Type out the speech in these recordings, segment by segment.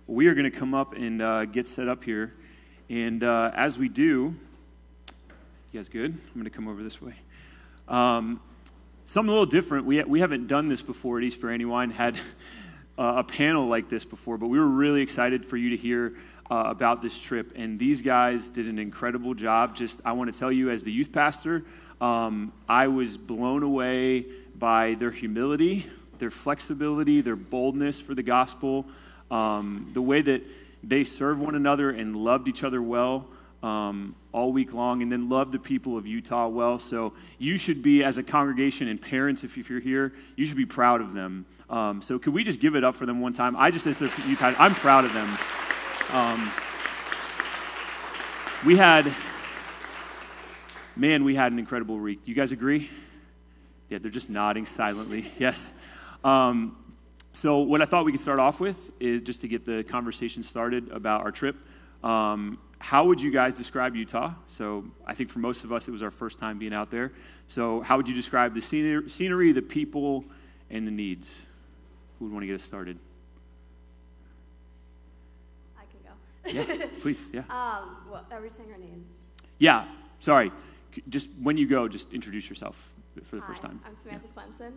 we are going to come up and get set up here. And as we do, you guys good? I'm going to come over this way. Something a little different. We haven't done this before at East Brandywine, had a panel like this before, but we were really excited for you to hear about this trip. And these guys did an incredible job. I want to tell you, as the youth pastor, I was blown away by their humility, their flexibility, their boldness for the gospel, the way that they served one another and loved each other well all week long, and then loved the people of Utah well. So you should be, as a congregation and parents, if you're here, you should be proud of them. So could we just give it up for them one time? As their youth pastor, I'm proud of them. We had an incredible week. You guys agree? Yeah, they're just nodding silently. Yes. So what I thought we could start off with is just to get the conversation started about our trip. How would you guys describe Utah? So I think for most of us, it was our first time being out there. So how would you describe the scenery, the people, and the needs? Who would want to get us started? I can go. Yeah, please, yeah. Well, are we saying our names? Yeah, sorry. Just when you go, just introduce yourself for the first time. I'm Samantha Swenson.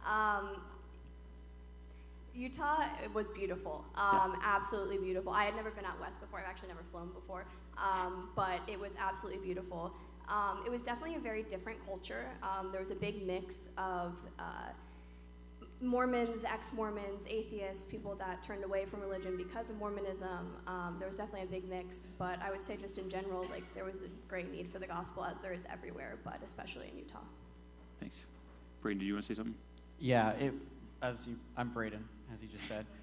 Utah was beautiful, absolutely beautiful. I had never been out west before. I've actually never flown before, but it was absolutely beautiful. It was definitely a very different culture. There was a big mix of Mormons, ex-Mormons, atheists, people that turned away from religion because of Mormonism. There was definitely a big mix, but I would say just in general, there was a great need for the gospel, as there is everywhere, but especially in Utah. Thanks. Braden, did you want to say something? Yeah, I'm Braden, as you just said.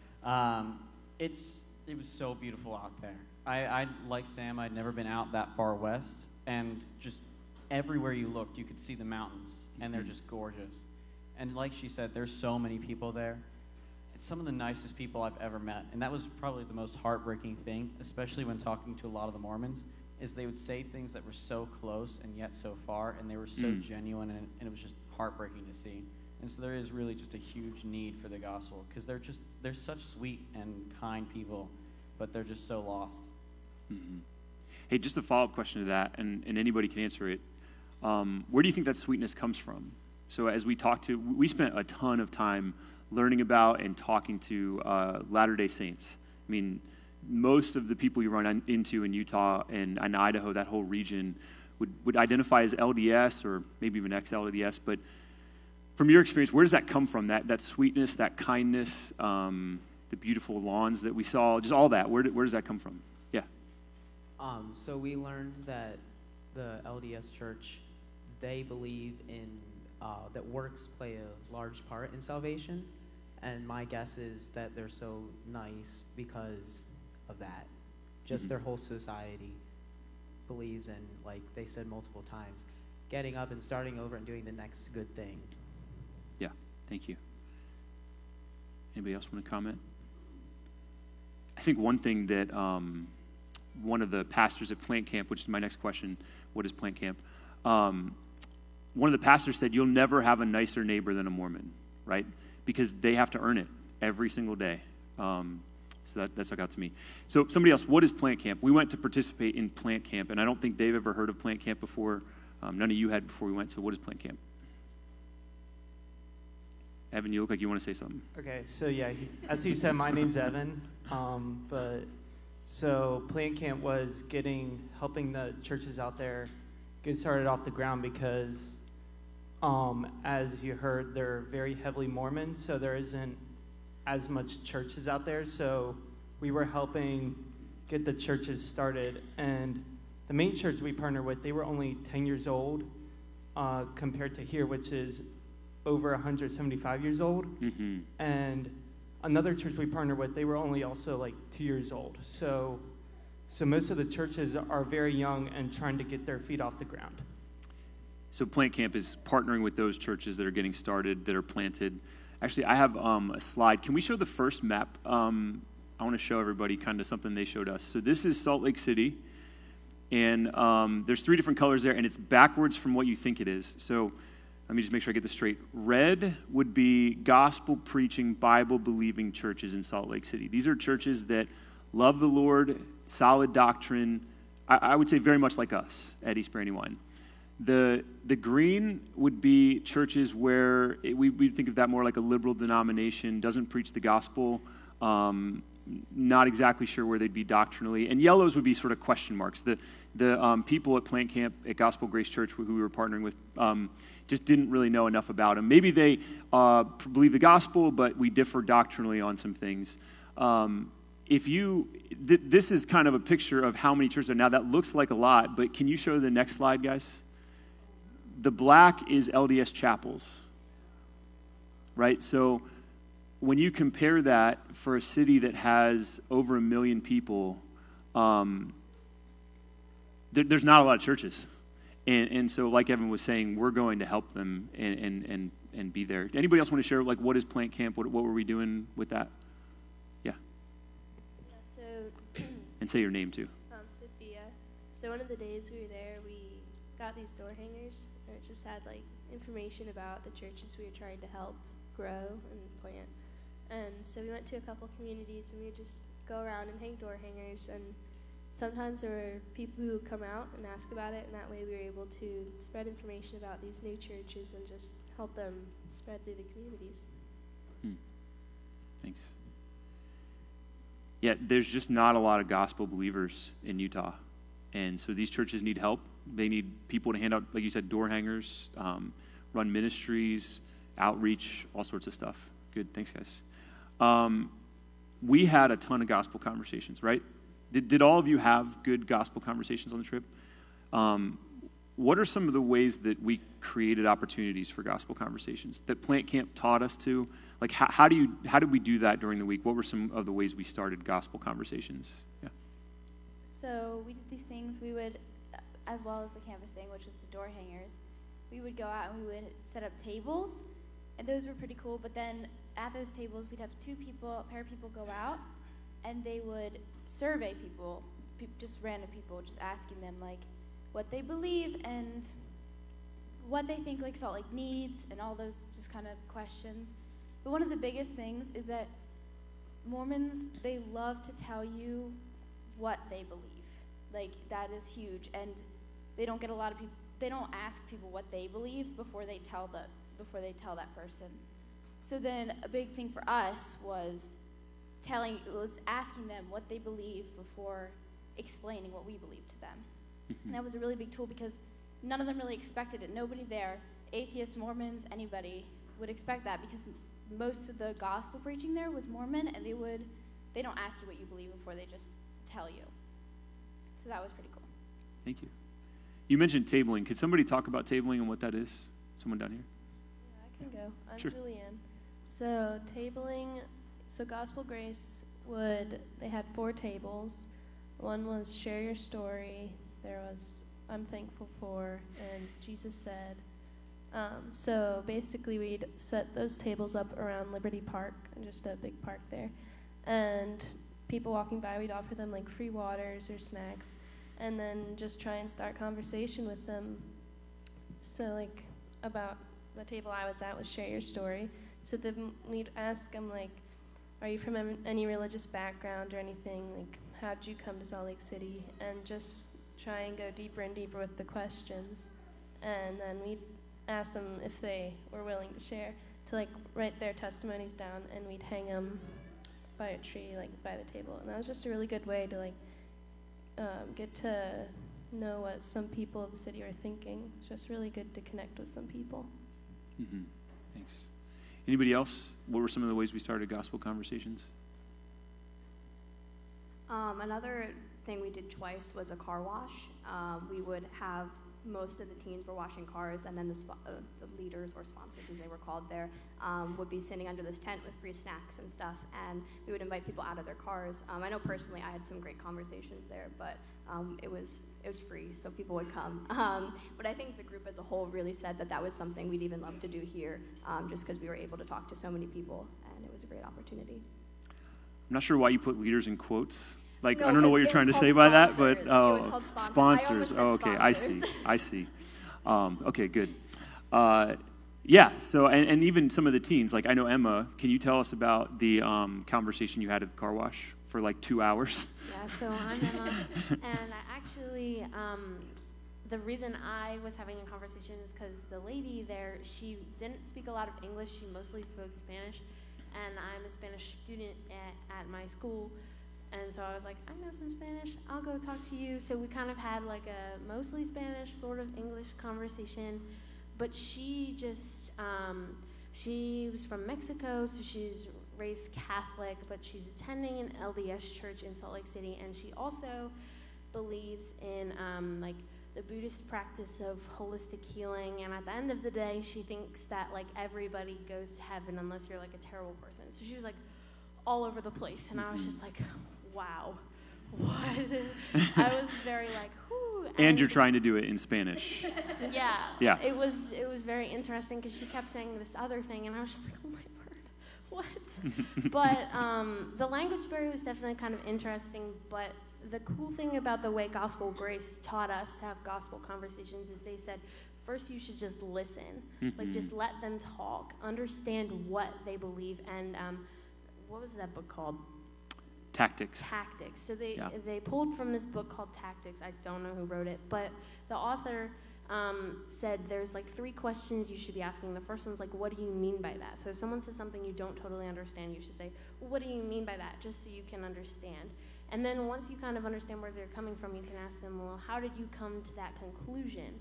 It was so beautiful out there. I like Sam, I'd never been out that far west, and just everywhere you looked, you could see the mountains, and they're just gorgeous. And like she said, there's so many people there. It's some of the nicest people I've ever met, and that was probably the most heartbreaking thing, especially when talking to a lot of the Mormons, is they would say things that were so close and yet so far, and they were so genuine, and it was just heartbreaking to see. And so there is really just a huge need for the gospel, because they're such sweet and kind people, but they're just so lost. Mm-hmm. Hey, just a follow-up question to that, and anybody can answer it. Where do you think that sweetness comes from? So as we spent a ton of time learning about and talking to Latter-day Saints. I mean, most of the people you run into in Utah and Idaho, that whole region, would identify as LDS or maybe even ex-LDS, but from your experience, where does that come from? That sweetness, that kindness, the beautiful lawns that we saw, just all that. Where does that come from? Yeah. So we learned that the LDS Church, they believe in that works play a large part in salvation, and my guess is that they're so nice because of that. Just their whole society believes in, like they said multiple times, getting up and starting over and doing the next good thing. Yeah, thank you. Anybody else want to comment? I think one thing that one of the pastors at Plant Camp, which is my next question, what is Plant Camp? One of the pastors said, you'll never have a nicer neighbor than a Mormon, right? Because they have to earn it every single day. So that stuck out to me. So somebody else, what is Plant Camp? We went to participate in Plant Camp, and I don't think they've ever heard of Plant Camp before. None of you had before we went, so what is Plant Camp? Evan, you look like you want to say something. Okay, so yeah, as he said, my name's Evan. So Plant Camp was helping the churches out there get started off the ground because, as you heard, they're very heavily Mormon, so there isn't as much churches out there. So we were helping get the churches started, and the main church we partnered with, they were only 10 years old compared to here, which is over 175 years old. Mm-hmm. And another church we partnered with, they were only also like 2 years old. So most of the churches are very young and trying to get their feet off the ground. So Plant Camp is partnering with those churches that are getting started, that are planted. Actually, I have a slide. Can we show the first map? I want to show everybody kind of something they showed us. So this is Salt Lake City, and there's 3 different colors there, and it's backwards from what you think it is. So let me just make sure I get this straight. Red would be gospel-preaching, Bible-believing churches in Salt Lake City. These are churches that love the Lord, solid doctrine. I would say very much like us at East Brandywine. The green would be churches where we think of that more like a liberal denomination, doesn't preach the gospel, not exactly sure where they'd be doctrinally. And yellows would be sort of question marks. The people at Plant Camp at Gospel Grace Church who we were partnering with just didn't really know enough about them. Maybe they believe the gospel, but we differ doctrinally on some things. This is kind of a picture of how many churches are. Now, that looks like a lot, but can you show the next slide, guys? The black is LDS chapels, right? So when you compare that for a city that has over 1 million people, there's not a lot of churches. And so like Evan was saying, we're going to help them and be there. Anybody else want to share, like, what is Plant Camp? What were we doing with that? Yeah. So and say your name, too. Sophia. So one of the days we were there, we got these door hangers, and it just had, like, information about the churches we were trying to help grow and plant. And so we went to a couple communities, and we would just go around and hang door hangers, and sometimes there were people who would come out and ask about it, and that way we were able to spread information about these new churches and just help them spread through the communities. Thanks. Yeah, there's just not a lot of gospel believers in Utah. And so these churches need help. They need people to hand out, like you said, door hangers, run ministries, outreach, all sorts of stuff. Good, thanks, guys. We had a ton of gospel conversations, right? Did all of you have good gospel conversations on the trip? What are some of the ways that we created opportunities for gospel conversations that Plant Camp taught us to? Like, how did we do that during the week? What were some of the ways we started gospel conversations? Yeah. So we did these things. We would, as well as the canvassing, which was the door hangers, we would go out and we would set up tables, and those were pretty cool. But then at those tables, we'd have a pair of people go out, and they would survey people, just random people, just asking them, like, what they believe and what they think, like, Salt Lake needs, and all those just kind of questions. But one of the biggest things is that Mormons, they love to tell you what they believe. Like, that is huge, and they don't get a lot of people, they don't ask people what they believe before they tell that person. So then a big thing for us was asking them what they believe before explaining what we believe to them. And that was a really big tool because none of them really expected it. Nobody there, atheists, Mormons, anybody, would expect that because most of the gospel preaching there was Mormon, and they don't ask you what you believe before they just tell you. So that was pretty cool. Thank you. You mentioned tabling. Could somebody talk about tabling and what that is? Someone down here? Yeah, I can go. I'm Sure. Julianne. So tabling, Gospel Grace they had 4 tables. One was share your story. There was I'm thankful for, and Jesus said. So basically we'd set those tables up around Liberty Park, just a big park there. And people walking by, we'd offer them like free waters or snacks, and then just try and start conversation with them. So like about the table I was at was share your story. So then we'd ask them like, are you from any religious background or anything? Like, how'd you come to Salt Lake City? And just try and go deeper and deeper with the questions. And then we'd ask them if they were willing to share, to like write their testimonies down, and we'd hang them by a tree, like by the table. And that was just a really good way to like get to know what some people of the city are thinking. It's just really good to connect with some people. Mm-hmm. Thanks. Anybody else? What were some of the ways we started gospel conversations? Another thing we did twice was a car wash. We would have most of the teens were washing cars, and then the leaders or sponsors, as they were called there, would be sitting under this tent with free snacks and stuff, and we would invite people out of their cars. I know personally I had some great conversations there, but it was free, so people would come. But I think the group as a whole really said that was something we'd even love to do here, just because we were able to talk to so many people, and it was a great opportunity. I'm not sure why you put leaders in quotes. Like, No, I don't know what you're trying to say by that, but It was called sponsors. I almost said Oh, okay, sponsors. I see. Okay, good. Yeah, so, and even some of the teens, like I know Emma, can you tell us about the conversation you had at the car wash for like 2 hours? Yeah, so I'm Emma, and I actually, the reason I was having a conversation is because the lady there, she didn't speak a lot of English, she mostly spoke Spanish, and I'm a Spanish student at my school, and so I was like, I know some Spanish, I'll go talk to you. So we kind of had like a mostly Spanish, sort of English conversation, but she just, she was from Mexico, so she's raised Catholic, but she's attending an LDS church in Salt Lake City, and she also believes in like the Buddhist practice of holistic healing, and at the end of the day, she thinks that like everybody goes to heaven unless you're like a terrible person. So she was like all over the place, and I was just like, wow, what? I was very like, whoo. And you're trying to do it in Spanish. Yeah. Yeah. It was very interesting because she kept saying this other thing, and I was just like, oh my word, what? But the language barrier was definitely kind of interesting, but the cool thing about the way Gospel Grace taught us to have gospel conversations is they said, first you should just listen. Like, just let them talk, understand what they believe, and what was that book called? Tactics. Tactics. So they pulled from this book called Tactics. I don't know who wrote it, but the author said there's like 3 questions you should be asking. The first one's like, what do you mean by that? So if someone says something you don't totally understand, you should say, well, what do you mean by that? Just so you can understand. And then once you kind of understand where they're coming from, you can ask them, well, how did you come to that conclusion?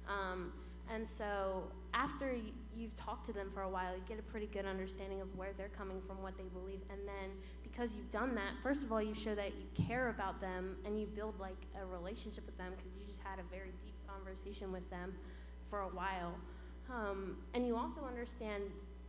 And so after you've talked to them for a while, you get a pretty good understanding of where they're coming from, what they believe, and then because you've done that, first of all, you show that you care about them and you build like a relationship with them because you just had a very deep conversation with them for a while. And you also understand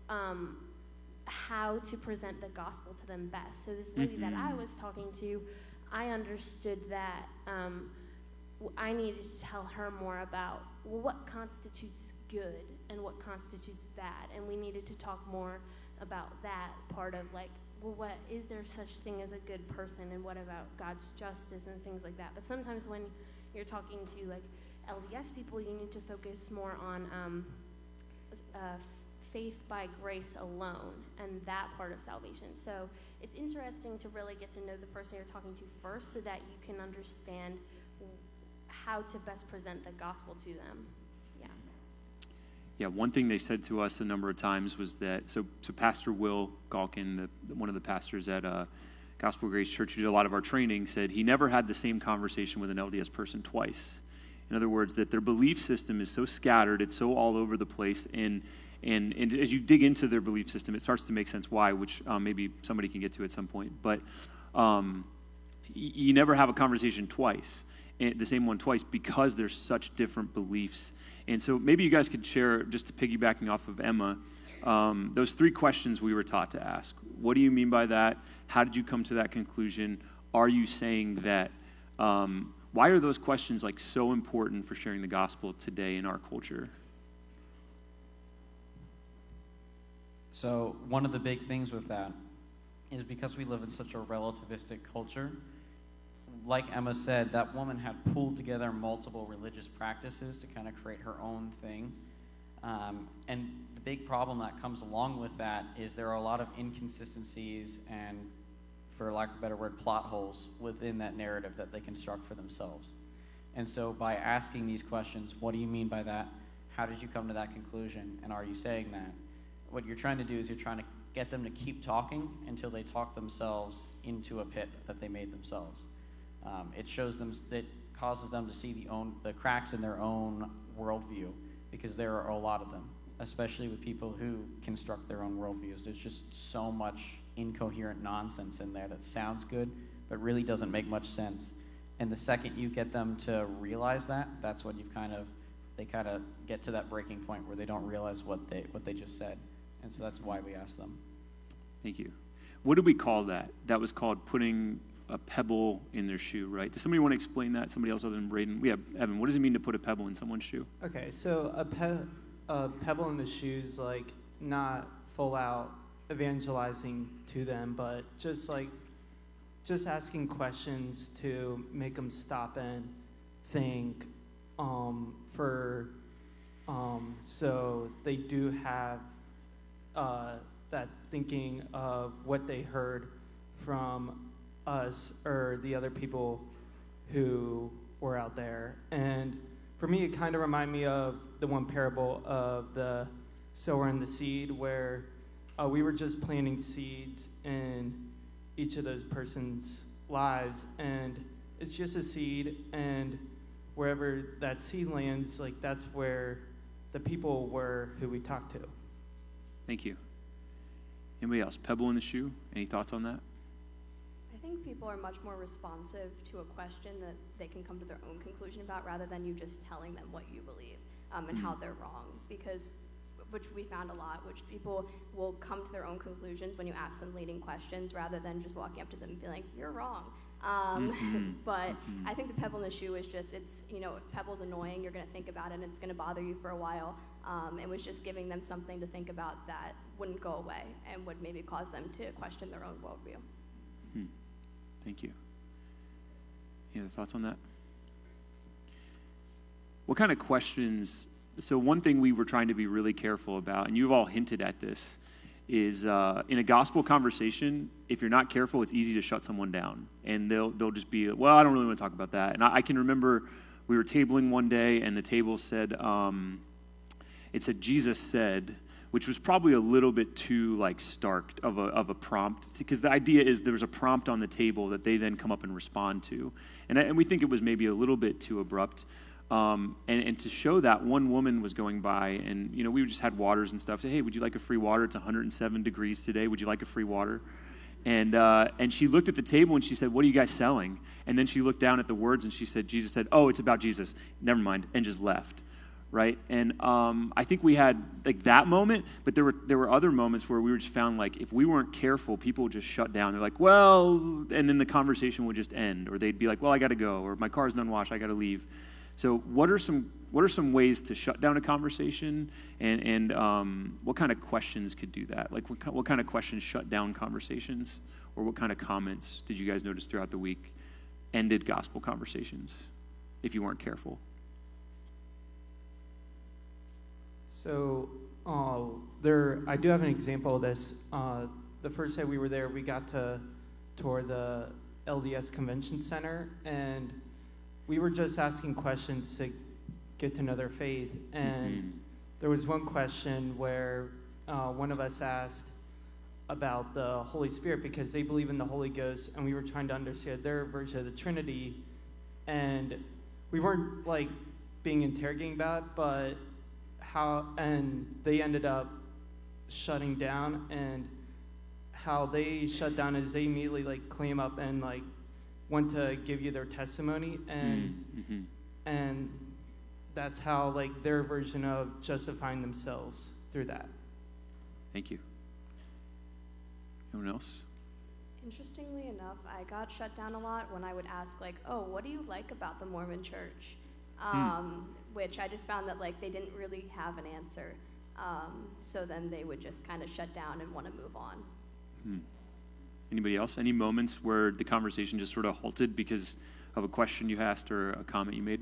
how to present the gospel to them best. So this lady that I was talking to, I understood that I needed to tell her more about what constitutes good and what constitutes bad, and we needed to talk more about that part of like, well, what is there such thing as a good person, and what about God's justice and things like that. But sometimes when you're talking to like LDS people, you need to focus more on faith by grace alone and that part of salvation. So it's interesting to really get to know the person you're talking to first so that you can understand how to best present the gospel to them. Yeah. Yeah, one thing they said to us a number of times was that, so Pastor Will Galkin, one of the pastors at Gospel Grace Church, who did a lot of our training, said he never had the same conversation with an LDS person twice. In other words, that their belief system is so scattered, it's so all over the place, and as you dig into their belief system, it starts to make sense why, which maybe somebody can get to at some point. But you never have a conversation twice, the same one twice, because there's such different beliefs. And so maybe you guys could share, just piggybacking off of Emma, those 3 questions we were taught to ask. What do you mean by that? How did you come to that conclusion? Are you saying that? Why are those questions like so important for sharing the gospel today in our culture? So one of the big things with that is because we live in such a relativistic culture, like Emma said, that woman had pulled together multiple religious practices to kind of create her own thing. And the big problem that comes along with that is there are a lot of inconsistencies and, for lack of a better word, plot holes within that narrative that they construct for themselves. And so by asking these questions, what do you mean by that? How did you come to that conclusion? And are you saying that? What you're trying to do is you're trying to get them to keep talking until they talk themselves into a pit that they made themselves. It shows them, it causes them to see the cracks in their own worldview, because there are a lot of them, especially with people who construct their own worldviews. There's just so much incoherent nonsense in there that sounds good, but really doesn't make much sense. And the second you get them to realize that, that's when they kind of get to that breaking point where they don't realize what they just said. And so that's why we ask them. Thank you. What did we call that? That was called putting a pebble in their shoe, right? Does somebody want to explain that? Somebody else other than Braden? We have Evan. What does it mean to put a pebble in someone's shoe? Okay, so a pebble in the shoes, like not full out evangelizing to them, but just asking questions to make them stop and think for So they do have that thinking of what they heard from us or the other people who were out there. And for me, it kind of reminded me of the one parable of the sower and the seed, where we were just planting seeds in each of those persons' lives, and it's just a seed, and wherever that seed lands, like that's where the people were who we talked to. Thank you. Anybody else? Pebble in the shoe? Any thoughts on that? I think people are much more responsive to a question that they can come to their own conclusion about, rather than you just telling them what you believe and how they're wrong. Because, which we found a lot, which people will come to their own conclusions when you ask them leading questions, rather than just walking up to them and being like, you're wrong. But I think the pebble in the shoe is just, it's, you know, if pebble's annoying, you're going to think about it and it's going to bother you for a while. It was just giving them something to think about that wouldn't go away and would maybe cause them to question their own worldview. Thank you. Any other thoughts on that? What kind of questions? So one thing we were trying to be really careful about, and you've all hinted at this, is in a gospel conversation, if you're not careful, it's easy to shut someone down. And they'll just be, well, I don't really want to talk about that. And I can remember we were tabling one day, and the table said, it said, Jesus said, which was probably a little bit too like stark of a prompt, because the idea is there's a prompt on the table that they then come up and respond to. And we think it was maybe a little bit too abrupt. And to show that, one woman was going by, and you know, we just had waters and stuff. Say, hey, would you like a free water? It's 107 degrees today. Would you like a free water? And she looked at the table and she said, what are you guys selling? And then she looked down at the words and she said, Jesus said, oh, it's about Jesus. Never mind, and just left. Right? And I think we had like that moment, but there were other moments where we just found like if we weren't careful, people would just shut down. They're like, well, and then the conversation would just end, or they'd be like, well, I got to go, or my car's done washed, I got to leave. So what are some ways to shut down a conversation, and what kind of questions could do that? Like what kind of questions shut down conversations, or what kind of comments did you guys notice throughout the week ended gospel conversations if you weren't careful? So I do have an example of this. The first day we were there, we got to tour the LDS Convention Center, and we were just asking questions to get to know their faith. And there was one question where one of us asked about the Holy Spirit, because they believe in the Holy Ghost, and we were trying to understand their version of the Trinity. And we weren't like being interrogating about it, but and they ended up shutting down, and how they shut down is they immediately like clam up and like want to give you their testimony, and that's how like their version of justifying themselves through that. Thank you. Anyone else? Interestingly enough, I got shut down a lot when I would ask like, oh, what do you like about the Mormon Church? Which I just found that like they didn't really have an answer. So then they would just kind of shut down and want to move on. Anybody else? Any moments where the conversation just sort of halted because of a question you asked or a comment you made?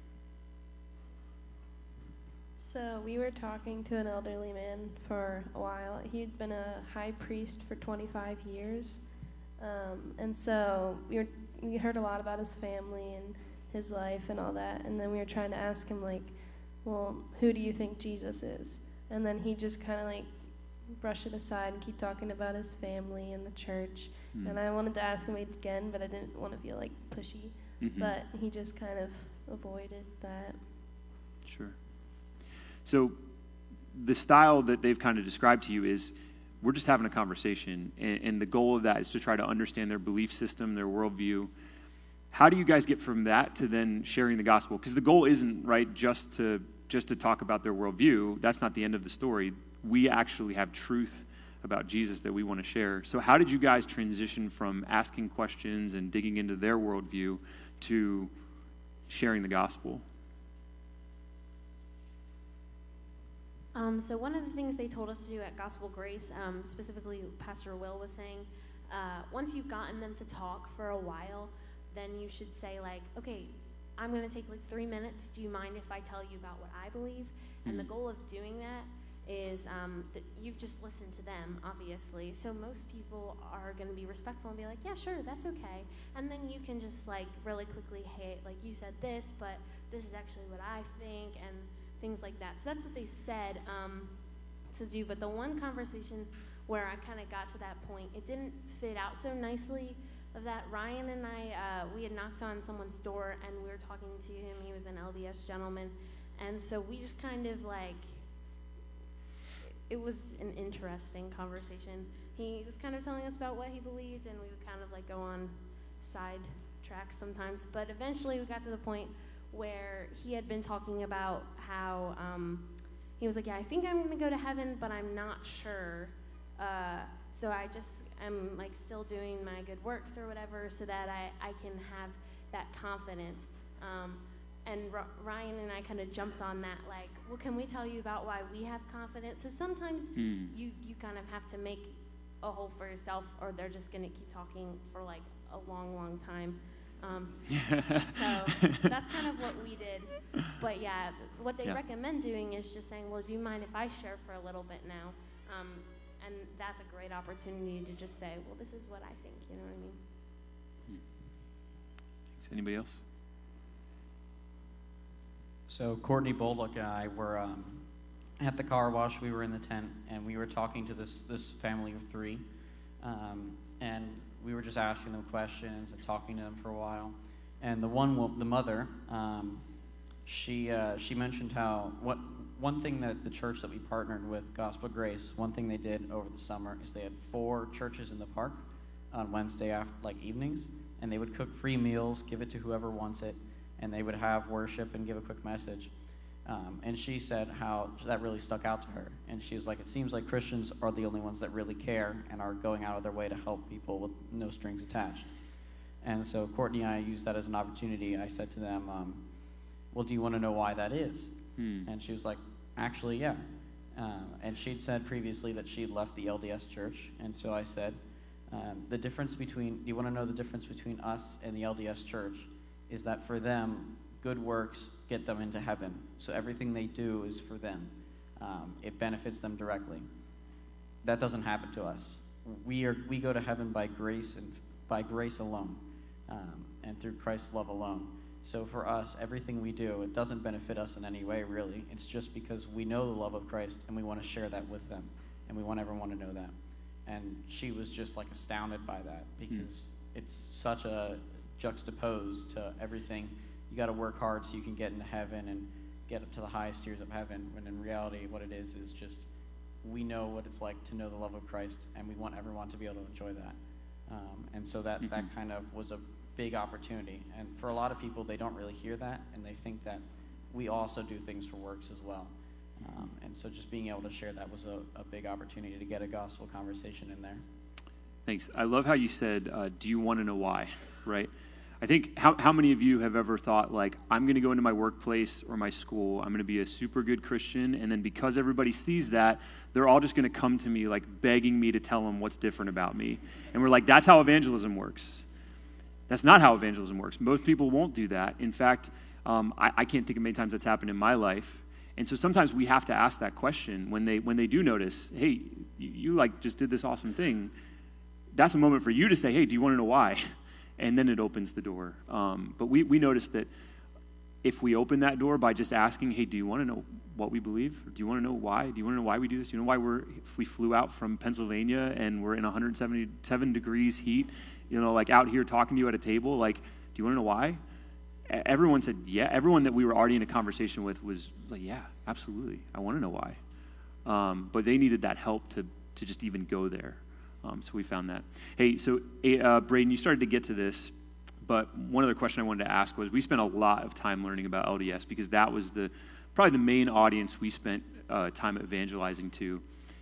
So we were talking to an elderly man for a while. He'd been a high priest for 25 years. And so we heard a lot about his family and his life and all that, and then we were trying to ask him like, well, who do you think Jesus is? And then he just kind of like brush it aside and keep talking about his family and the church. And I wanted to ask him again, but I didn't want to feel like pushy. But he just kind of avoided that. Sure. So the style that they've kind of described to you is we're just having a conversation, and the goal of that is to try to understand their belief system, their worldview. How do you guys get from that to then sharing the gospel? Because the goal isn't, right, just to talk about their worldview. That's not the end of the story. We actually have truth about Jesus that we want to share. So how did you guys transition from asking questions and digging into their worldview to sharing the gospel? So one of the things they told us to do at Gospel Grace, specifically Pastor Will was saying, once you've gotten them to talk for a while, then you should say like, okay, I'm going to take like 3 minutes. Do you mind if I tell you about what I believe? And the goal of doing that is that you've just listened to them, obviously. So most people are going to be respectful and be like, yeah, sure, that's okay. And then you can just like really quickly, hey, like you said this, but this is actually what I think, and things like that. So that's what they said to do. But the one conversation where I kind of got to that point, it didn't fit out so nicely of that. Ryan and I, we had knocked on someone's door and we were talking to him. He was an LDS gentleman. And so we just kind of like, it was an interesting conversation. He was kind of telling us about what he believed, and we would kind of like go on side tracks sometimes. But eventually we got to the point where he had been talking about how he was like, yeah, I think I'm going to go to heaven, but I'm not sure. So I just am like still doing my good works or whatever so that I can have that confidence. And Ryan and I kind of jumped on that, like, well, can we tell you about why we have confidence? So sometimes you kind of have to make a hole for yourself, or they're just going to keep talking for like a long, long time. So that's kind of what we did. But yeah, what they recommend doing is just saying, well, do you mind if I share for a little bit now? And that's a great opportunity to just say, well, this is what I think, you know what I mean? Thanks. Anybody else? So Courtney Bullock and I were at the car wash. We were in the tent, and we were talking to this family of three, and we were just asking them questions and talking to them for a while. And the mother, she mentioned how one thing that the church that we partnered with, Gospel Grace, one thing they did over the summer is they had 4 churches in the park on Wednesday evenings, and they would cook free meals, give it to whoever wants it, and they would have worship and give a quick message. And she said how that really stuck out to her. And she was like, it seems like Christians are the only ones that really care and are going out of their way to help people with no strings attached. And so Courtney and I used that as an opportunity. I said to them, well, do you want to know why that is? And she was like, actually, yeah. And she'd said previously that she'd left the LDS church. And so I said, do you want to know the difference between us and the LDS church? Is that for them, good works get them into heaven. So everything they do is for them. It benefits them directly. That doesn't happen to us. We go to heaven by grace and by grace alone, and through Christ's love alone. So for us, everything we do, it doesn't benefit us in any way, really. It's just because we know the love of Christ and we want to share that with them, and we want everyone to know that. And she was just like astounded by that, because it's such a juxtaposed to everything. You got to work hard so you can get into heaven and get up to the highest tiers of heaven, when in reality what it is just we know what it's like to know the love of Christ, and we want everyone to be able to enjoy that. And so that kind of was a big opportunity. And for a lot of people, they don't really hear that, and they think that we also do things for works as well. And so just being able to share that was a big opportunity to get a gospel conversation in there. Thanks. I love how you said, do you want to know why, right? I think how many of you have ever thought, like, I'm going to go into my workplace or my school, I'm going to be a super good Christian, and then because everybody sees that, they're all just going to come to me, like, begging me to tell them what's different about me. And we're like, that's how evangelism works. That's not how evangelism works. Most people won't do that. In fact, I can't think of many times that's happened in my life. And so sometimes we have to ask that question when they do notice, hey, you like just did this awesome thing. That's a moment for you to say, hey, do you want to know why? And then it opens the door. But we noticed that if we open that door by just asking, hey, do you want to know what we believe? Or do you want to know why? Do you want to know why we do this? You know why if we flew out from Pennsylvania and we're in 177 degrees heat, like out here talking to you at a table, like, do you want to know why? Everyone said, yeah. Everyone that we were already in a conversation with was like, yeah, absolutely. I want to know why. But they needed that help to just even go there. So we found that. Hey, so Braden, you started to get to this, but one other question I wanted to ask was, we spent a lot of time learning about LDS because that was probably the main audience we spent time evangelizing to.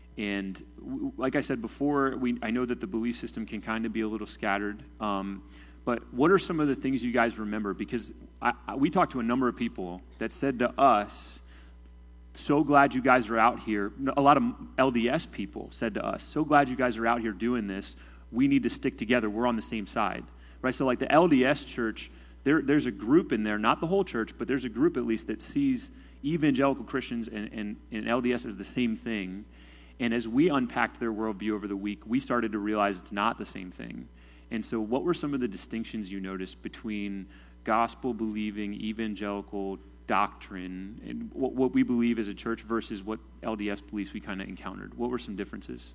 And like I said before, I know that the belief system can kind of be a little scattered, but what are some of the things you guys remember? Because we talked to a number of people that said to us, so glad you guys are out here. A lot of LDS people said to us, so glad you guys are out here doing this. We need to stick together. We're on the same side, right? So like the LDS church, there's a group in there, not the whole church, but there's a group at least that sees evangelical Christians and LDS as the same thing. And as we unpacked their worldview over the week, we started to realize it's not the same thing. And so what were some of the distinctions you noticed between gospel-believing evangelical doctrine and what we believe as a church versus what LDS beliefs we kind of encountered? What were some differences?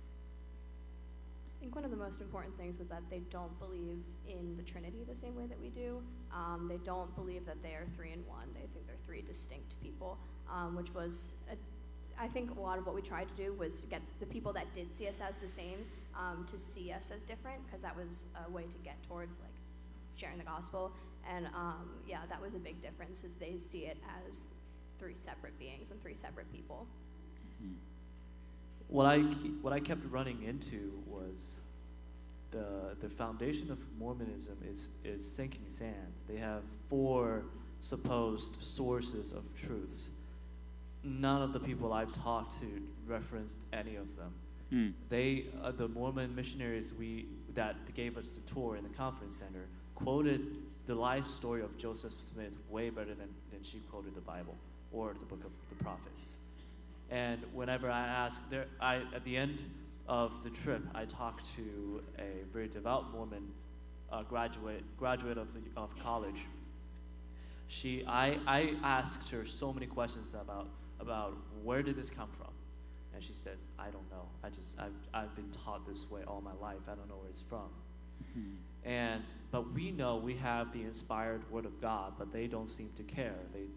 I think one of the most important things was that they don't believe in the Trinity the same way that we do. They don't believe that they are three in one. They think they're three distinct people, which was, I think a lot of what we tried to do was get the people that did see us as the same to see us as different, because that was a way to get towards like sharing the gospel. And yeah, that was a big difference, is they see it as three separate beings and three separate people. What I kept running into was the foundation of Mormonism is sinking sand. They have 4 supposed sources of truths. None of the people I've talked to referenced any of them. They, the Mormon missionaries that gave us the tour in the conference center, quoted the life story of Joseph Smith way better than she quoted the Bible or the book of the prophets. And whenever I asked, at the end of the trip, I talked to a very devout Mormon graduate of college. I asked her so many questions about where did this come from, and she said, I don't know. I've been taught this way all my life. I don't know where it's from. But we know we have the inspired Word of God, but they don't seem to care.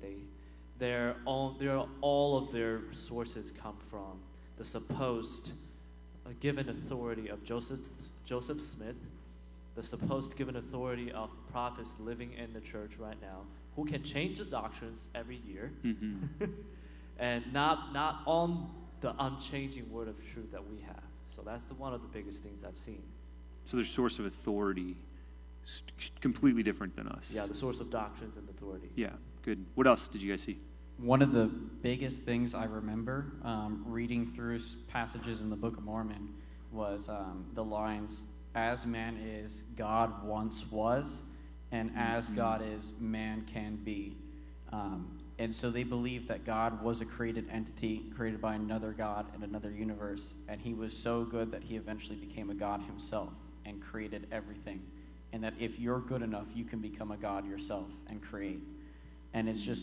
All of their sources come from the supposed given authority of Joseph Smith, the supposed given authority of the prophets living in the church right now, who can change the doctrines every year, and not on the unchanging word of truth that we have. So that's one of the biggest things I've seen. So their source of authority is completely different than us. Yeah, the source of doctrines and authority. Yeah, good. What else did you guys see? One of the biggest things I remember reading through passages in the Book of Mormon was the lines, as man is, God once was, and as God is, man can be. And so they believed that God was a created entity, created by another God in another universe, and he was so good that he eventually became a God himself and created everything. And that if you're good enough, you can become a God yourself and create. And it's just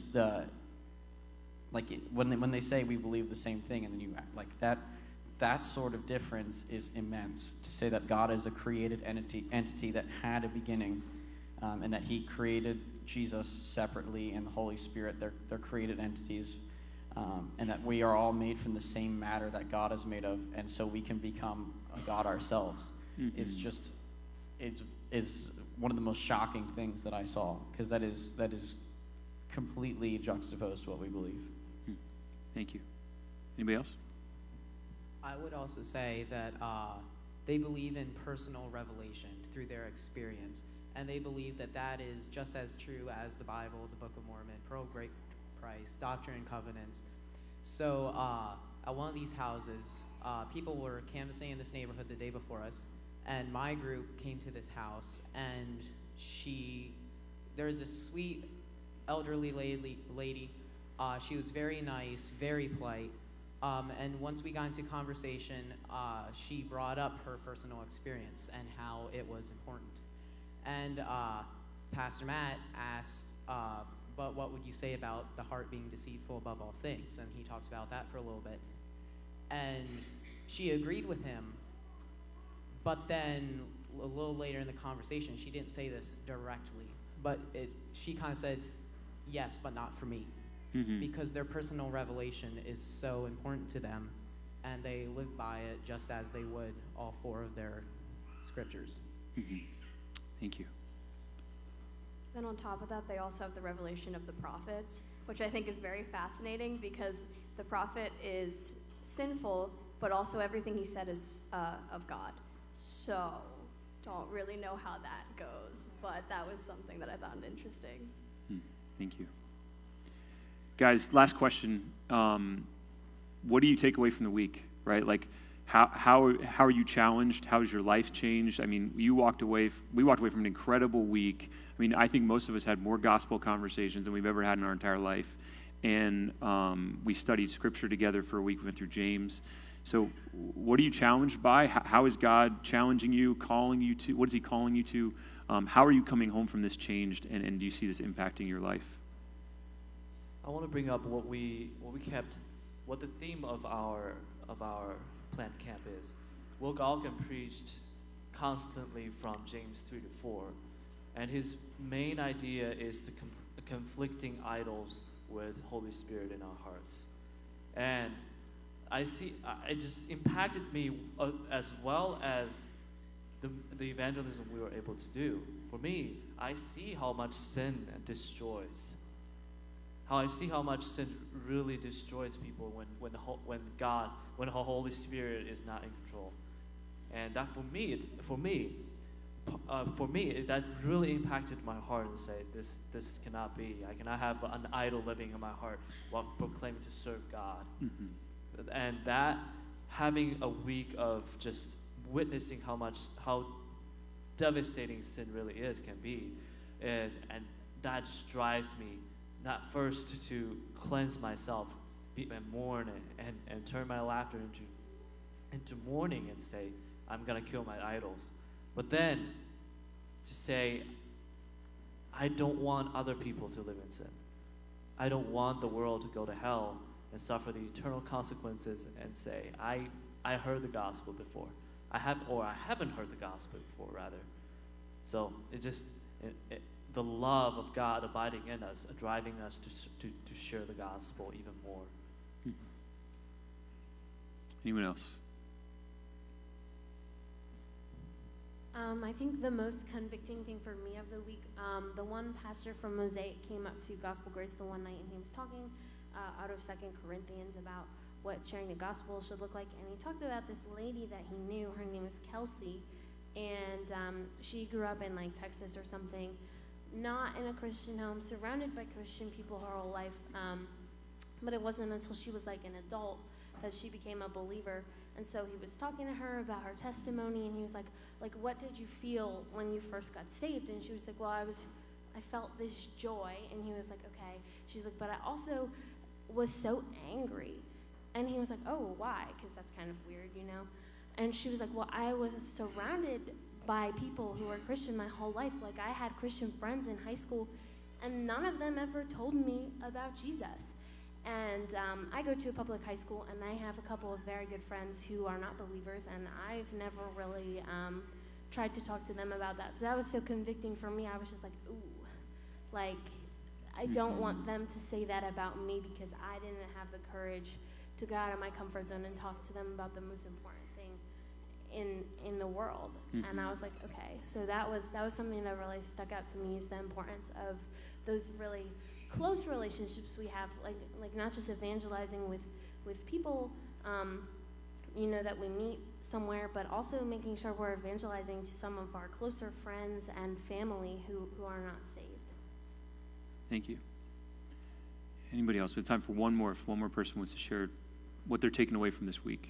when they say we believe the same thing, and then you act like that sort of difference is immense. To say that God is a created entity that had a beginning, and that he created Jesus separately and the Holy Spirit, they're created entities, and that we are all made from the same matter that God is made of, and so we can become a God ourselves. It's one of the most shocking things that I saw, because that is completely juxtaposed to what we believe. Thank you. Anybody else? I would also say that they believe in personal revelation through their experience, and they believe that is just as true as the Bible, the Book of Mormon, Pearl of Great Price, Doctrine and Covenants. So at one of these houses, people were canvassing in this neighborhood the day before us, and my group came to this house, and there's this sweet elderly lady. She was very nice, very polite, and once we got into conversation, she brought up her personal experience and how it was important. And Pastor Matt asked, but what would you say about the heart being deceitful above all things? And he talked about that for a little bit. And she agreed with him, but then a little later in the conversation, she didn't say this directly, but she kind of said, yes, but not for me. Because their personal revelation is so important to them, and they live by it just as they would all 4 of their scriptures. Thank you. Then on top of that, they also have the revelation of the prophets, which I think is very fascinating, because the prophet is sinful, but also everything he said is of God. So don't really know how that goes, but that was something that I found interesting. Thank you. Guys, last question. What do you take away from the week, right? Like, how are you challenged? How has your life changed? I mean, we walked away from an incredible week. I mean, I think most of us had more gospel conversations than we've ever had in our entire life. and we studied Scripture together for a week. We went through James. So what are you challenged by? How is God challenging you, calling you to? What is he calling you to? How are you coming home from this changed, and do you see this impacting your life? I want to bring up what the theme of our plant camp is. Will Galkin preached constantly from James 3-4, and his main idea is the conflicting idols with Holy Spirit in our hearts. And it just impacted me as well as the evangelism we were able to do. For me, I see how much sin destroys. How much sin really destroys people when the Holy Spirit is not in control. And that for me, that really impacted my heart and say, this cannot be. I cannot have an idol living in my heart while proclaiming to serve God. Mm-hmm. And that, having a week of just witnessing how devastating sin really can be, and that just drives me not first to cleanse myself and mourn and turn my laughter into mourning and say, I'm going to kill my idols. But then to say, I don't want other people to live in sin. I don't want the world to go to hell and suffer the eternal consequences and say, I heard the gospel before. I haven't heard the gospel before, rather. So the love of God abiding in us, driving us to share the gospel even more. Anyone else? I think the most convicting thing for me of the week, the one pastor from Mosaic came up to Gospel Grace the one night, and he was talking out of 2 Corinthians about what sharing the gospel should look like, and he talked about this lady that he knew. Her name was Kelsey, and she grew up in like Texas or something, not in a Christian home, surrounded by Christian people her whole life, but it wasn't until she was like an adult that she became a believer. And so he was talking to her about her testimony, and he was like, what did you feel when you first got saved? And she was like, well, I felt this joy. And he was like, okay. She's like, but I also was so angry. And he was like, oh, why? Because that's kind of weird, you know? And she was like, well, I was surrounded by people who were Christian my whole life. Like, I had Christian friends in high school, and none of them ever told me about Jesus. And I go to a public high school, and I have a couple of very good friends who are not believers, and I've never really tried to talk to them about that. So that was so convicting for me. I was just like, ooh, like, I don't want them to say that about me because I didn't have the courage to go out of my comfort zone and talk to them about the most important thing in the world. Mm-hmm. And I was like, okay. So that was something that really stuck out to me, is the importance of those really close relationships we have, like not just evangelizing with people, that we meet somewhere, but also making sure we're evangelizing to some of our closer friends and family who are not saved. Thank you. Anybody else? We have time for one more. If one more person wants to share what they're taking away from this week.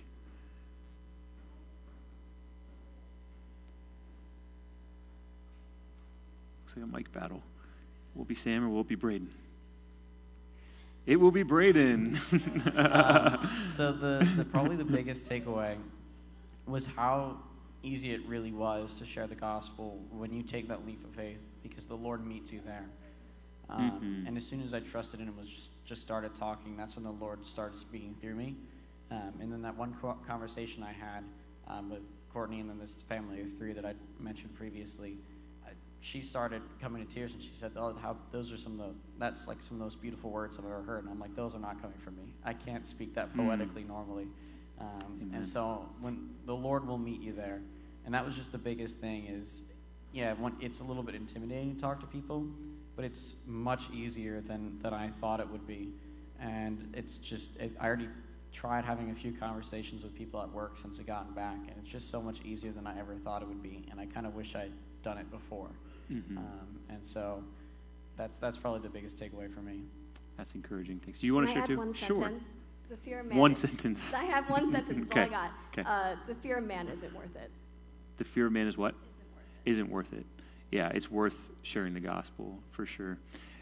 Looks like a mic battle. Will it be Sam or will it be Braden? It will be Braden. So probably the biggest takeaway was how easy it really was to share the gospel when you take that leap of faith, because the Lord meets you there. And as soon as I trusted in Him, was just started talking, that's when the Lord started speaking through me. And then that one conversation I had with Courtney and then this family of 3 that I mentioned previously, she started coming to tears, and she said, "Oh, those are that's like some of the most beautiful words I've ever heard." And I'm like, "Those are not coming from me. I can't speak that poetically normally." And so when the Lord will meet you there, and that was just the biggest thing is, it's a little bit intimidating to talk to people, but it's much easier than I thought it would be. And it's just, I already tried having a few conversations with people at work since I've gotten back, and it's just so much easier than I ever thought it would be. And I kind of wish I'd done it before. Mm-hmm. And so that's probably the biggest takeaway for me. That's encouraging. Thanks. Do you want to share too? One sure. Sentence? The fear of man. One sentence. I have one sentence. Okay. That's all I got. Okay. The fear of man isn't worth it. The fear of man is what? Isn't worth it. Yeah, it's worth sharing the gospel for sure.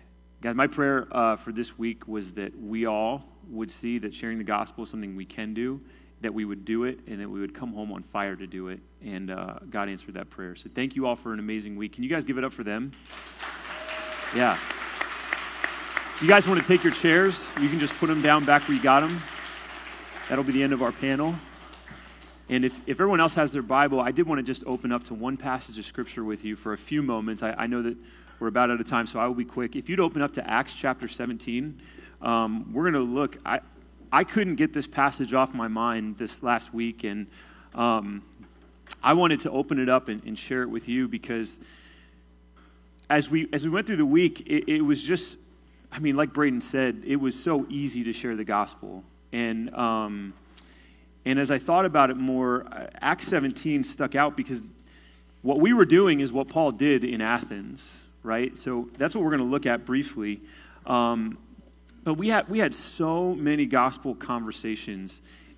God, my prayer for this week was that we all would see that sharing the gospel is something we can do, that we would do it, and that we would come home on fire to do it. And God answered that prayer. So thank you all for an amazing week. Can you guys give it up for them? Yeah. You guys want to take your chairs? You can just put them down back where you got them. That'll be the end of our panel. And if everyone else has their Bible, I did want to just open up to one passage of Scripture with you for a few moments. I know that we're about out of time, so I will be quick. If you'd open up to Acts chapter 17, we're going to look. I couldn't get this passage off my mind this last week, and I wanted to open it up and share it with you because as we went through the week, it was just, I mean, like Braden said, it was so easy to share the gospel. And as I thought about it more, Acts 17 stuck out because what we were doing is what Paul did in Athens, right? So that's what we're going to look at briefly. But we had so many gospel conversations.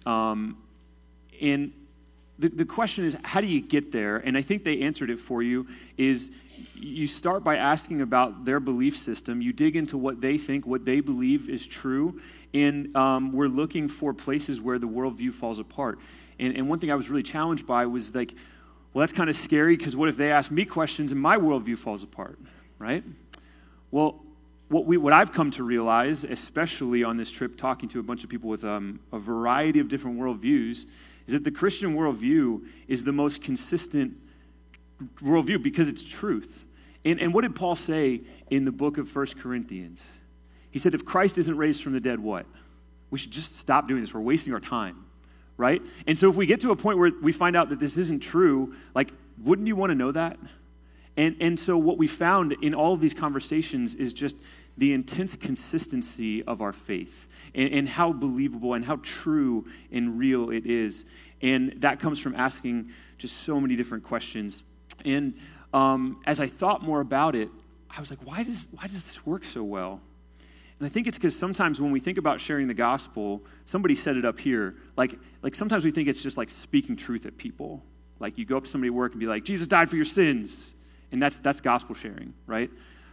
And the question is, how do you get there? And I think they answered it for you, is you start by asking about their belief system. You dig into what they think, what they believe is true. And we're looking for places where the worldview falls apart. And one thing I was really challenged by was like, well, that's kind of scary because what if they ask me questions and my worldview falls apart, right? Well, what I've come to realize, especially on this trip talking to a bunch of people with a variety of different worldviews, is that the Christian worldview is the most consistent worldview because it's truth. And what did Paul say in the book of 1 Corinthians? He said, if Christ isn't raised from the dead, what? We should just stop doing this. We're wasting our time, right? And so if we get to a point where we find out that this isn't true, like, wouldn't you want to know that? And so what we found in all of these conversations is just the intense consistency of our faith and how believable and how true and real it is. And that comes from asking just so many different questions. And as I thought more about it, I was like, why does this work so well? And I think it's because sometimes when we think about sharing the gospel, somebody said it up here, like sometimes we think it's just like speaking truth at people. Like you go up to somebody at work and be like, Jesus died for your sins. And that's gospel sharing, right?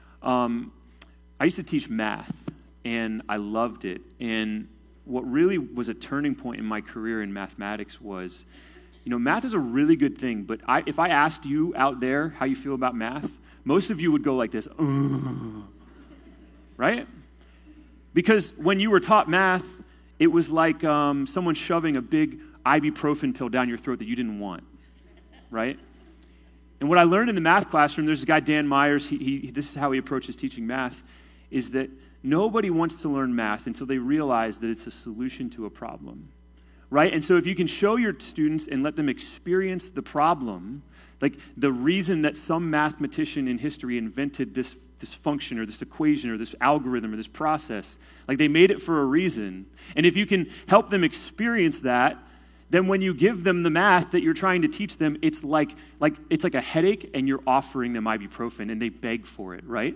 I used to teach math, and I loved it. And what really was a turning point in my career in mathematics was, math is a really good thing, but if I asked you out there how you feel about math, most of you would go like this, right? Because when you were taught math, it was like someone shoving a big ibuprofen pill down your throat that you didn't want, right? And what I learned in the math classroom, there's a guy, Dan Myers, this is how he approaches teaching math, is that nobody wants to learn math until they realize that it's a solution to a problem, right? And so if you can show your students and let them experience the problem, like the reason that some mathematician in history invented this function or this equation or this algorithm or this process, like they made it for a reason. And if you can help them experience that, then when you give them the math that you're trying to teach them, it's like a headache and you're offering them ibuprofen and they beg for it, right?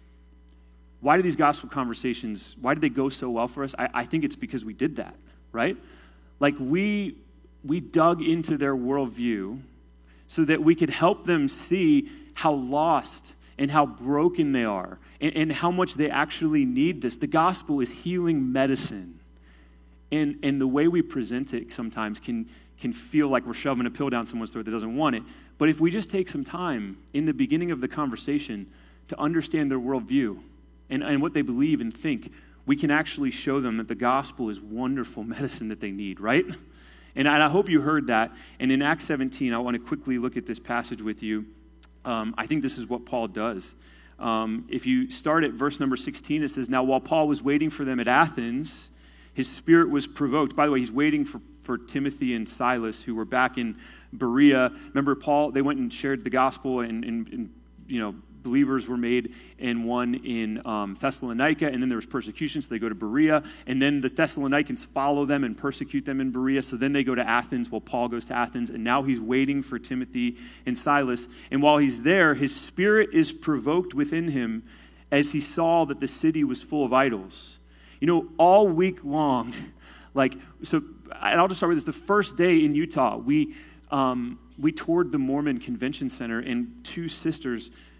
Why do these gospel conversations, why did they go so well for us? I think it's because we did that, right? Like we dug into their worldview so that we could help them see how lost and how broken they are and how much they actually need this. The gospel is healing medicine. And the way we present it sometimes can feel like we're shoving a pill down someone's throat that doesn't want it. But if we just take some time in the beginning of the conversation to understand their worldview and what they believe and think, we can actually show them that the gospel is wonderful medicine that they need, right? And I hope you heard that. And in Acts 17, I want to quickly look at this passage with you. I think this is what Paul does. If you start at verse number 16, it says, now while Paul was waiting for them at Athens, his spirit was provoked. By the way, he's waiting for Timothy and Silas, who were back in Berea. Remember, Paul, they went and shared the gospel, and believers were made, and one in Thessalonica, and then there was persecution, so they go to Berea, and then the Thessalonians follow them and persecute them in Berea, so then they go to Athens. Well, Paul goes to Athens, and now he's waiting for Timothy and Silas, and while he's there, his spirit is provoked within him as he saw that the city was full of idols. All week long, and I'll just start with this. The first day in Utah, we toured the Mormon Convention Center, and two sisters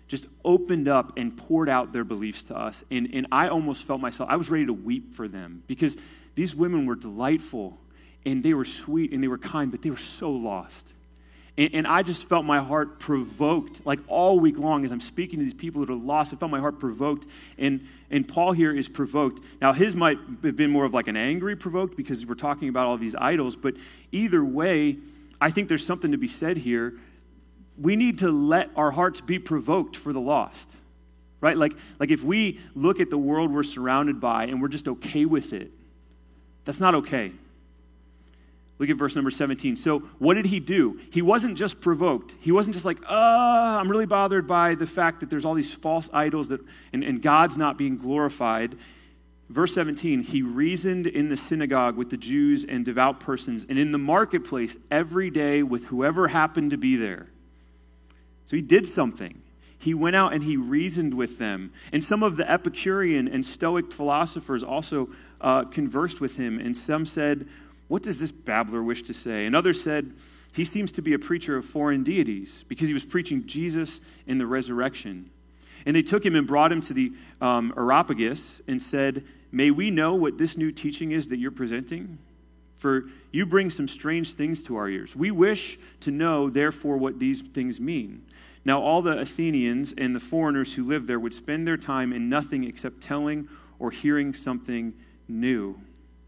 just opened up and poured out their beliefs to us. And I almost felt myself, I was ready to weep for them because these women were delightful and they were sweet and they were kind, but they were so lost. And I just felt my heart provoked, like all week long as I'm speaking to these people that are lost, I felt my heart provoked. And Paul here is provoked. Now, his might have been more of like an angry provoked because we're talking about all these idols, but either way, I think there's something to be said here. We need to let our hearts be provoked for the lost, right? Like if we look at the world we're surrounded by and we're just okay with it, that's not okay. Look at verse number 17. So what did he do? He wasn't just provoked. He wasn't just like, I'm really bothered by the fact that there's all these false idols and God's not being glorified. Verse 17, he reasoned in the synagogue with the Jews and devout persons and in the marketplace every day with whoever happened to be there. So he did something. He went out and he reasoned with them. And some of the Epicurean and Stoic philosophers also conversed with him. And some said, what does this babbler wish to say? And others said, he seems to be a preacher of foreign deities because he was preaching Jesus and the resurrection. And they took him and brought him to the Areopagus and said, may we know what this new teaching is that you're presenting? For you bring some strange things to our ears. We wish to know, therefore, what these things mean. Now all the Athenians and the foreigners who lived there would spend their time in nothing except telling or hearing something new.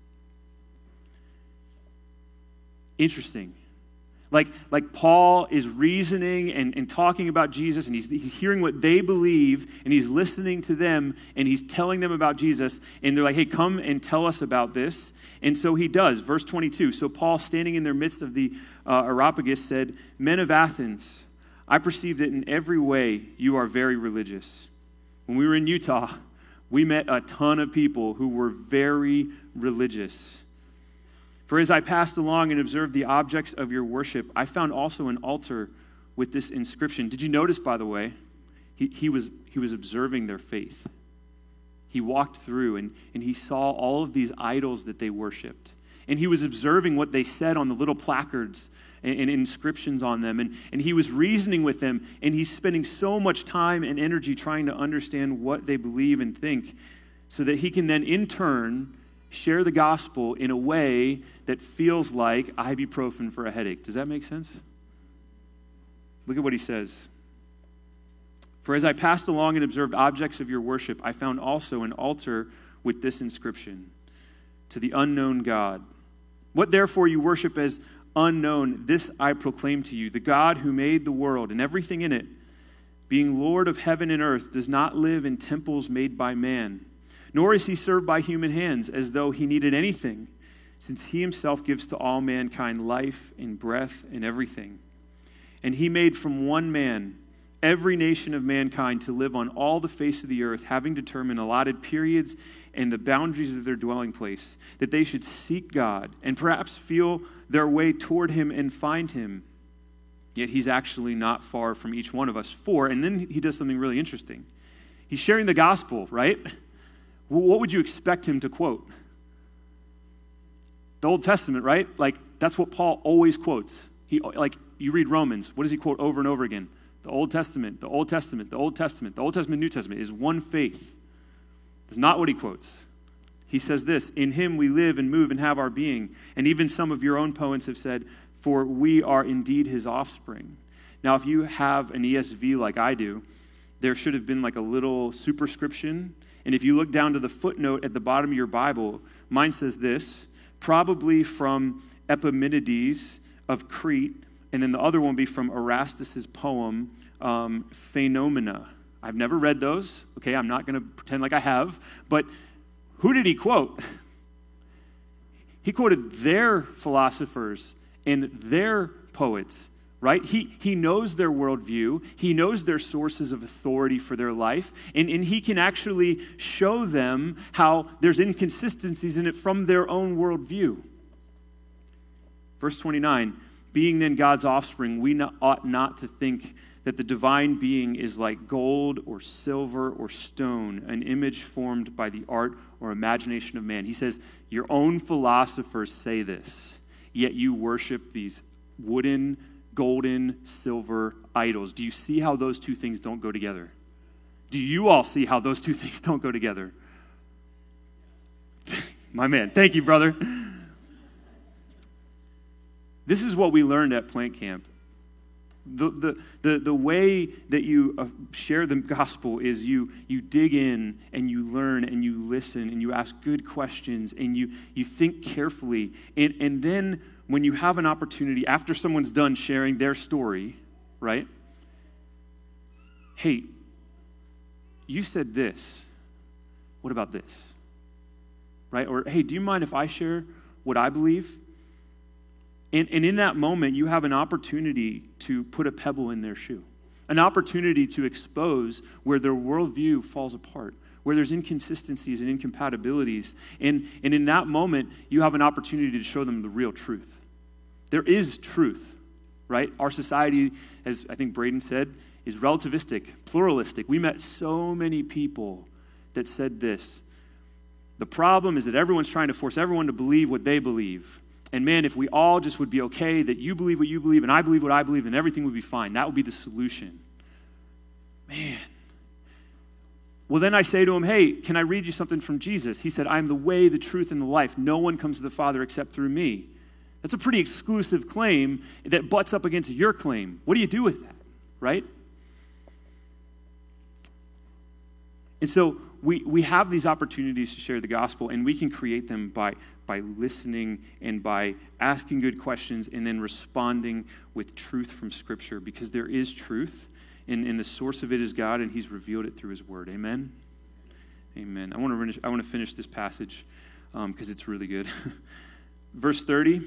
Interesting. Like Paul is reasoning and talking about Jesus, and he's hearing what they believe, and he's listening to them, and he's telling them about Jesus, and they're like, hey, come and tell us about this. And so he does. Verse 22, so Paul, standing in their midst of the Areopagus, said, men of Athens, I perceive that in every way you are very religious. When we were in Utah, we met a ton of people who were very religious. For as I passed along and observed the objects of your worship, I found also an altar with this inscription. Did you notice, by the way, he was observing their faith. He walked through and he saw all of these idols that they worshiped. And he was observing what they said on the little placards and inscriptions on them. And he was reasoning with them, and he's spending so much time and energy trying to understand what they believe and think so that he can then, in turn, share the gospel in a way that feels like ibuprofen for a headache. Does that make sense? Look at what he says. For as I passed along and observed objects of your worship, I found also an altar with this inscription, to the unknown God. What therefore you worship as unknown, this I proclaim to you. The God who made the world and everything in it, being Lord of heaven and earth, does not live in temples made by man, nor is he served by human hands as though he needed anything, since he himself gives to all mankind life and breath and everything. And he made from one man every nation of mankind to live on all the face of the earth, having determined allotted periods and the boundaries of their dwelling place, that they should seek God and perhaps feel their way toward him and find him. Yet he's actually not far from each one of us. And then he does something really interesting. He's sharing the gospel, right? What would you expect him to quote? The Old Testament, right? Like, that's what Paul always quotes. You read Romans, what does he quote over and over again? The Old Testament, the Old Testament, the Old Testament, the Old Testament, New Testament is one faith. That's not what he quotes. He says this, in him we live and move and have our being. And even some of your own poets have said, for we are indeed his offspring. Now, if you have an ESV like I do, there should have been like a little superscription. And if you look down to the footnote at the bottom of your Bible, mine says this, probably from Epimenides of Crete, and then the other one will be from Erastus's poem, Phenomena. I've never read those. Okay, I'm not going to pretend like I have. But who did he quote? He quoted their philosophers and their poets, right? He knows their worldview. He knows their sources of authority for their life. And he can actually show them how there's inconsistencies in it from their own worldview. Verse 29, being then God's offspring, we ought not to think that the divine being is like gold or silver or stone, an image formed by the art or imagination of man. He says, your own philosophers say this, yet you worship these wooden golden, silver idols. Do you see how those two things don't go together? Do you all see how those two things don't go together? My man, thank you, brother. This is what we learned at Plant Camp. The way that you share the gospel is you dig in and you learn and you listen and you ask good questions and you think carefully. And then when you have an opportunity, after someone's done sharing their story, right? Hey, you said this. What about this? Right? Or, hey, do you mind if I share what I believe? And in that moment, you have an opportunity to put a pebble in their shoe, an opportunity to expose where their worldview falls apart, where there's inconsistencies and incompatibilities. And in that moment, you have an opportunity to show them the real truth. There is truth, right? Our society, as I think Braden said, is relativistic, pluralistic. We met so many people that said this. The problem is that everyone's trying to force everyone to believe what they believe. And man, if we all just would be okay that you believe what you believe and I believe what I believe and everything would be fine, that would be the solution. Man. Well, then I say to him, hey, can I read you something from Jesus? He said, I am the way, the truth, and the life. No one comes to the Father except through me. That's a pretty exclusive claim that butts up against your claim. What do you do with that, right? And so we have these opportunities to share the gospel, and we can create them by listening and by asking good questions and then responding with truth from Scripture, because there is truth, and the source of it is God, and He's revealed it through His Word. Amen? Amen. I want to finish this passage because it's really good. Verse 30.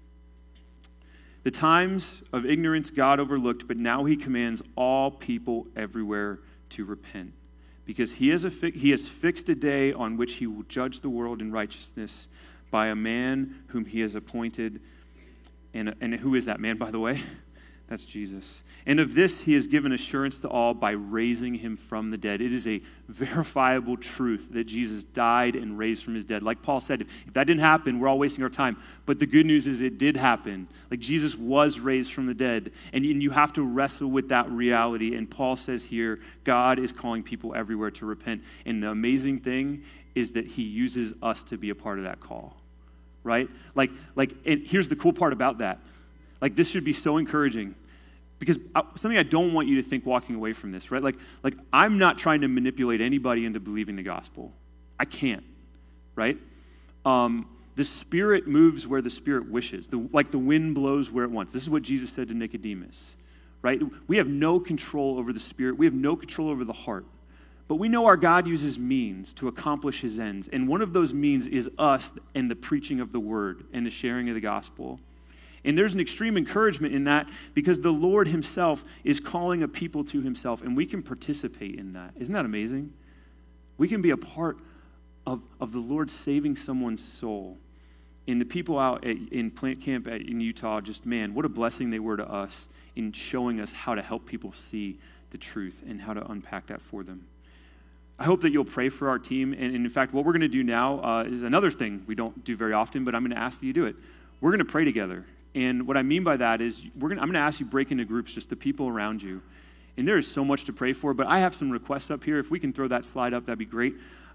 The times of ignorance God overlooked, but now He commands all people everywhere to repent, because He has fixed a day on which He will judge the world in righteousness by a man whom He has appointed. And who is that man, by the way? That's Jesus. And of this He has given assurance to all by raising Him from the dead. It is a verifiable truth that Jesus died and raised from His dead. Like Paul said, if that didn't happen, we're all wasting our time. But the good news is it did happen. Like Jesus was raised from the dead. And you have to wrestle with that reality. And Paul says here, God is calling people everywhere to repent. And the amazing thing is that He uses us to be a part of that call. Right? And here's the cool part about that. Like, this should be so encouraging, because something I don't want you to think walking away from this, right? Like I'm not trying to manipulate anybody into believing the gospel. I can't, right? The Spirit moves where the Spirit wishes. Like the wind blows where it wants. This is what Jesus said to Nicodemus, right? We have no control over the Spirit. We have no control over the heart. But we know our God uses means to accomplish His ends. And one of those means is us and the preaching of the word and the sharing of the gospel. And there's an extreme encouragement in that, because the Lord Himself is calling a people to Himself, and we can participate in that. Isn't that amazing? We can be a part of the Lord saving someone's soul. And the people out in Plant Camp in Utah, just, man, what a blessing they were to us in showing us how to help people see the truth and how to unpack that for them. I hope that you'll pray for our team. And in fact, what we're going to do now is another thing we don't do very often, but I'm going to ask that you do it. We're going to pray together. And what I mean by that is I'm going to ask you to break into groups, just the people around you. And there is so much to pray for, but I have some requests up here. If we can throw that slide up, that'd be great.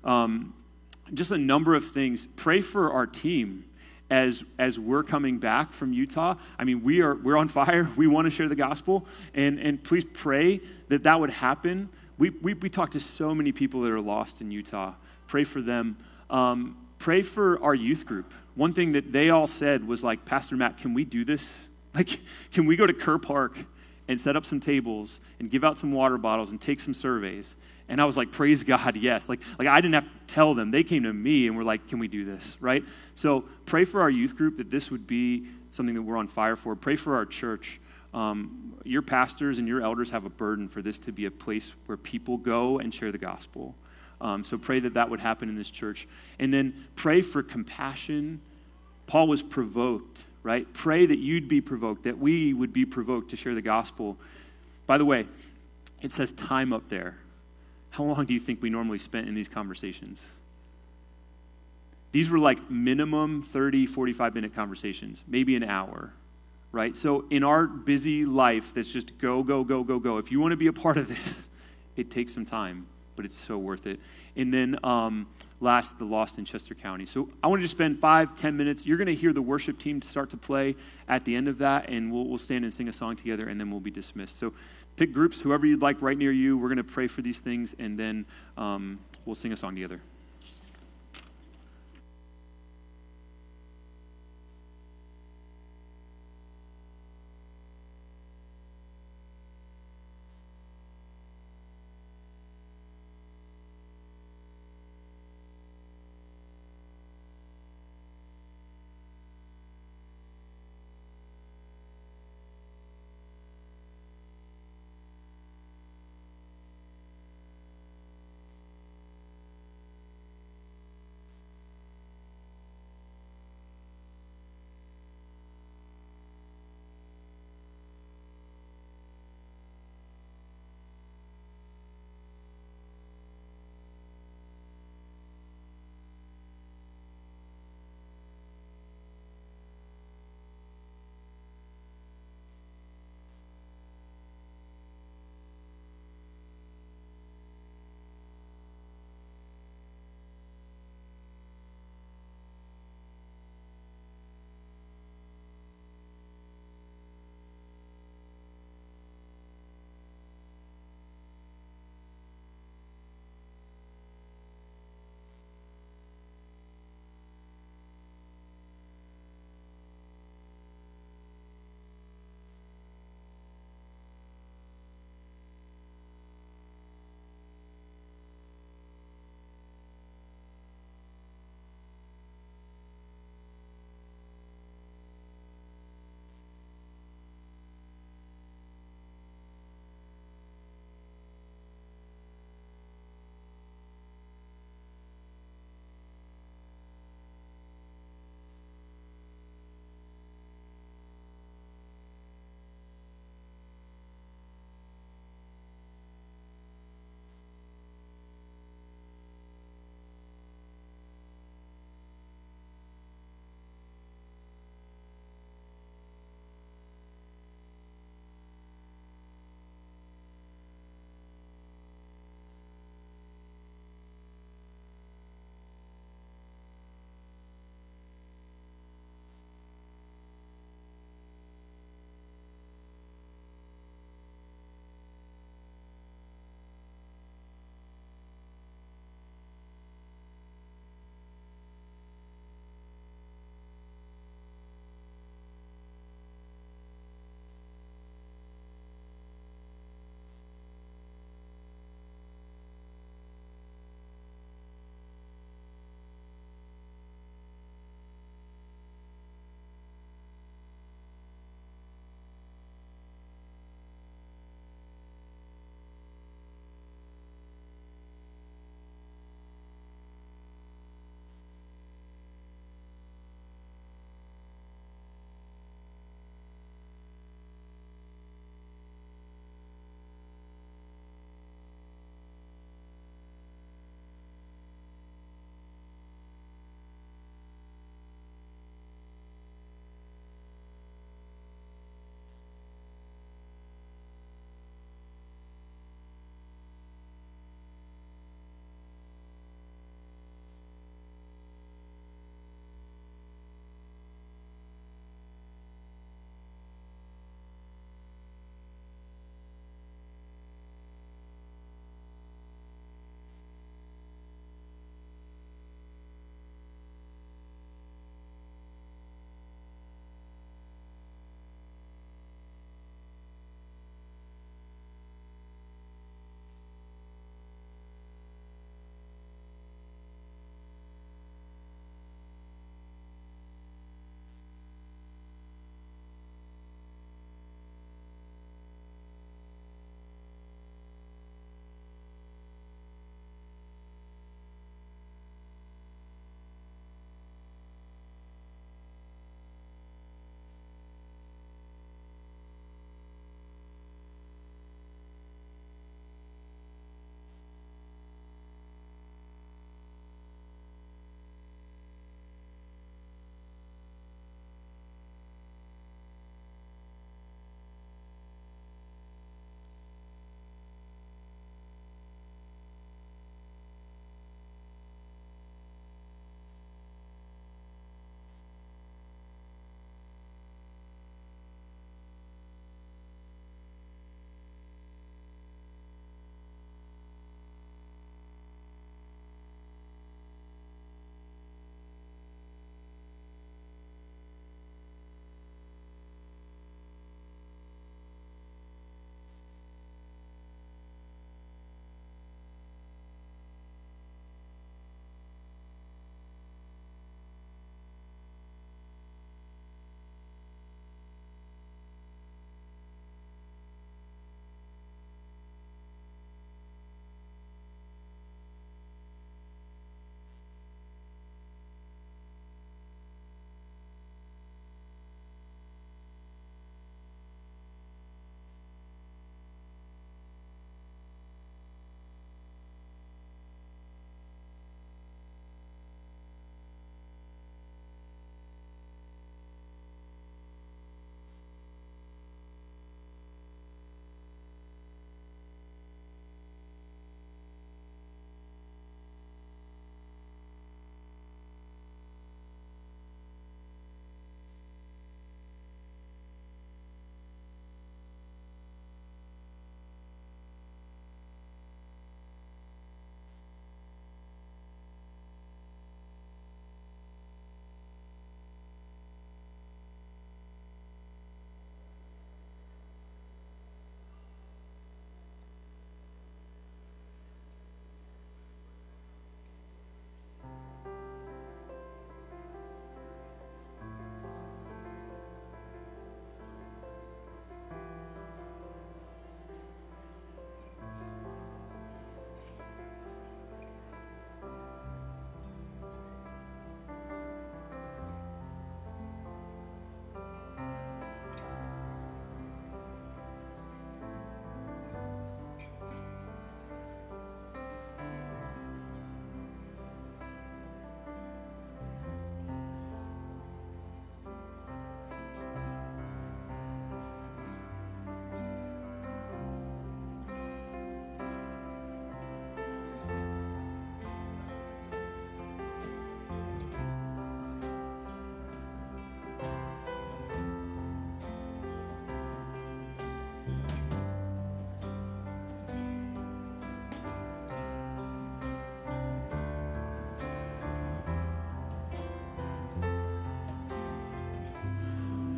Just a number of things. Pray for our team as we're coming back from Utah. I mean, we're on fire. We want to share the gospel. And please pray that would happen. We talk to so many people that are lost in Utah. Pray for them. Pray for our youth group. One thing that they all said was like, Pastor Matt, can we do this? Like, can we go to Kerr Park and set up some tables and give out some water bottles and take some surveys? And I was like, praise God, yes. Like I didn't have to tell them. They came to me and were like, can we do this, right? So pray for our youth group that this would be something that we're on fire for. Pray for our church. Your pastors and your elders have a burden for this to be a place where people go and share the gospel. So pray that would happen in this church. And then pray for compassion. Paul was provoked, right? Pray that you'd be provoked, that we would be provoked to share the gospel. By the way, it says time up there. How long do you think we normally spent in these conversations? These were like minimum 30, 45-minute conversations, maybe an hour, right? So in our busy life that's just go, go, go, go, go, if you want to be a part of this, it takes some time, but it's so worth it. And then last, the Lost in Chester County. So I want to just spend 5-10 minutes. You're going to hear the worship team start to play at the end of that, and we'll stand and sing a song together, and then we'll be dismissed. So pick groups, whoever you'd like right near you. We're going to pray for these things, and then we'll sing a song together.